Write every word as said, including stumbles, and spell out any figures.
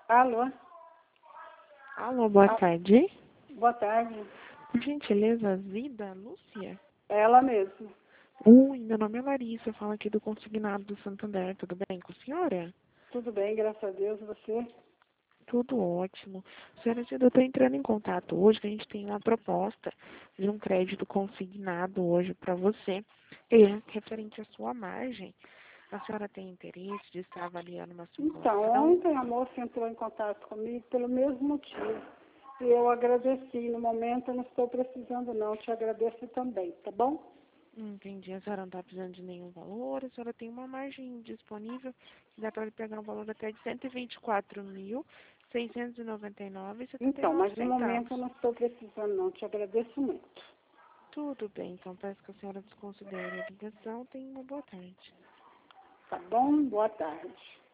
Alô? Alô, boa Ah, tarde. boa tarde. Por gentileza, Zida, Lúcia? É ela mesma. Oi, meu nome é Larissa, eu falo aqui do Consignado do Santander, tudo bem com a senhora? Tudo bem, graças a Deus. E você? Tudo ótimo. Senhora Zida, eu estou entrando em contato hoje, que a gente tem uma proposta de um crédito consignado hoje para você, e referente à sua margem. A senhora tem interesse de estar avaliando uma Então, simulação? ontem a moça entrou em contato comigo pelo mesmo motivo. E eu agradeci. No momento eu não estou precisando não. Te agradeço também, tá bom? Entendi, a senhora não está precisando de nenhum valor, a senhora tem uma margem disponível que dá para ele pegar um valor até de cento e vinte e quatro mil, seiscentos e noventa e nove reais e setenta e Então, nove mas no momento eu centavos. não estou precisando não. Te agradeço muito. Tudo bem, então peço que a senhora desconsidere a ligação. Tenha uma boa tarde. Tá bom? Boa tarde.